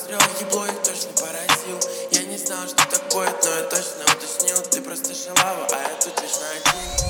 посмотрел, ебло их точно поразил. Я не знал, что так будет, но я точно уточнил. Ты просто шалава, а я тут лишь на один.